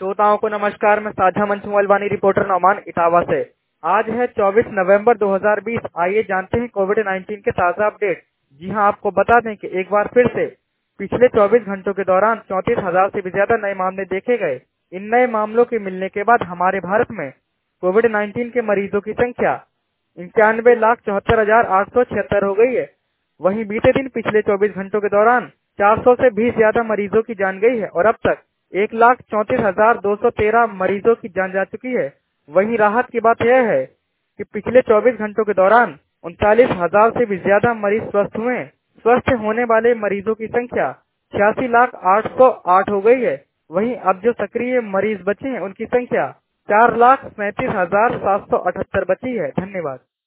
श्रोताओं को नमस्कार। मैं साझा मंच मोबाइल रिपोर्टर नौमान इटावा से। आज है 24 नवंबर 2020। आइए जानते हैं कोविड-19 के ताज़ा अपडेट। जी हां, आपको बता दें कि एक बार फिर से पिछले 24 घंटों के दौरान 34,000 से भी ज्यादा नए मामले देखे गए। इन नए मामलों के मिलने के बाद हमारे भारत में कोविड-19 के मरीजों की संख्या 91,74,876 हो गई है। वहीं बीते दिन पिछले 24 घंटों के दौरान 400 से भी ज्यादा मरीजों की जान गई है और अब तक 1,34,213 मरीजों की जान जा चुकी है। वहीं राहत की बात यह है कि पिछले 24 घंटों के दौरान 39,000 से भी ज्यादा मरीज स्वस्थ हुए। स्वस्थ होने वाले मरीजों की संख्या 86,808 हो गई है। वहीं अब जो सक्रिय मरीज बचे हैं उनकी संख्या 4,37,778 बची है। धन्यवाद।